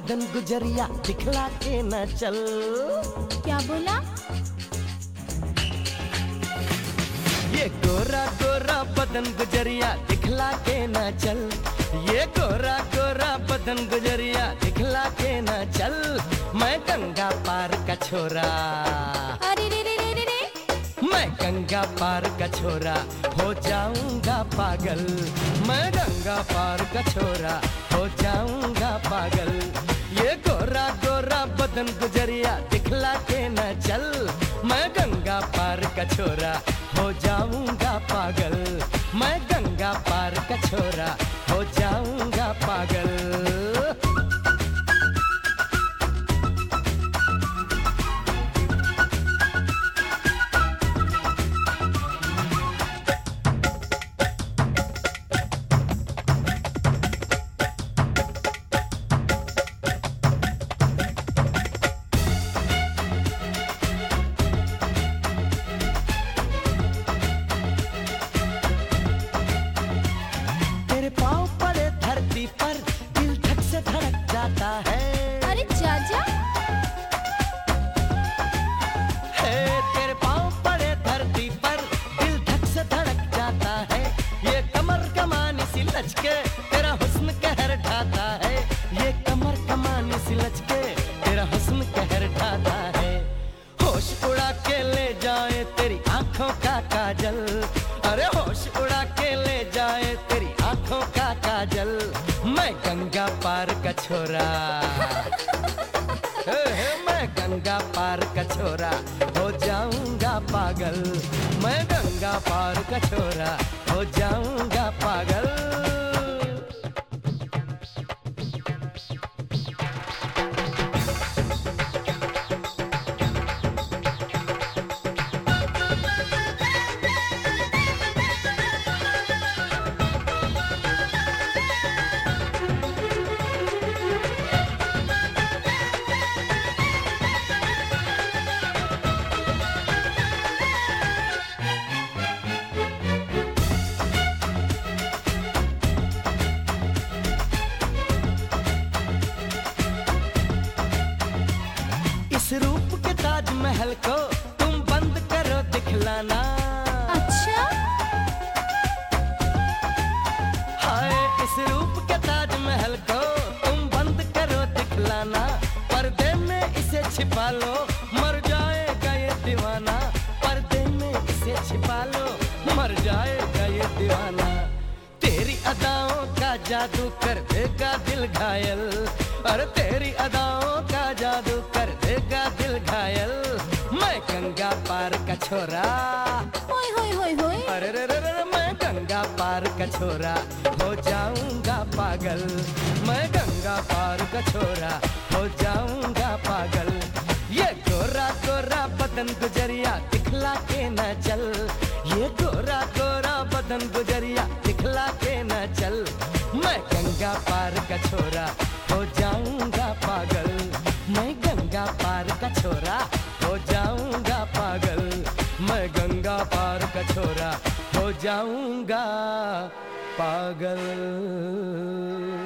बदन गुजरिया दिखला के न चल। क्या बोला? ये गोरा गोरा बदन गुजरिया दिखला के न चल। ये गोरा गोरा बदन गुजरिया दिखला के न चल। मैं गंगा पार का छोरा, अरे रे रे रे रे रे। मैं गंगा पार का छोरा हो जाऊंगा पागल। मैं गंगा पार का छोरा हो जाऊंगा पागल। ये गोरा गोरा बदन गुजरिया दिखला के न चल। मैं गंगा पार का छोरा हो जाऊंगा पागल। मैं गंगा पार का छोरा हो जाऊंगा पागल। पाँव पड़े धरती पर दिल धक से धड़क जाता है। अरे चाचा। है तेरे पाँव पड़े धरती पर दिल धक से धड़क जाता है। ये कमर कमानी सी लचके तेरा हुस्न कहर ढाता है। ये कमर कमानी सी लचके तेरा हुस्न कहर ढाता है। होश उड़ा के ले जाए तेरी आंखों का काजल। अरे होश उड़ा के ले जाए तेरी आंखों का काजल। मैं गंगा पार का छोरा मैं गंगा पार का छोरा हो जाऊंगा पागल। मैं गंगा पार का छोरा हो जाऊंगा पागल। इस रूप के ताजमहल को तुम बंद करो दिखलाना। अच्छा। हाय इस रूप के ताजमहल को तुम बंद करो दिखलाना। पर्दे में इसे छिपा लो मर जाएगा ये दीवाना। पर्दे में इसे छिपा लो मर जाएगा ये दीवाना। तेरी अदाओं का जादू कर देगा दिल घायल। अरे तेरी अदाओं का जादू कर देगा दिल घायल। मैं गंगा पार का छोरा होय होय होय होय। अरे रे रे रे मैं गंगा पार का छोरा हो जाऊंगा पागल। मैं गंगा पार का छोरा हो जाऊंगा पागल। ये गोरा गोरा बदन गुजरिया दिखला के न चल। ये गोरा गोरा बदन गुजरिया दिखला के न चल। मैं गंगा पार का छोरा हो जाऊंगा पागल। मैं गंगा पार का छोरा हो जाऊंगा पागल। मैं गंगा पार का छोरा हो जाऊंगा पागल।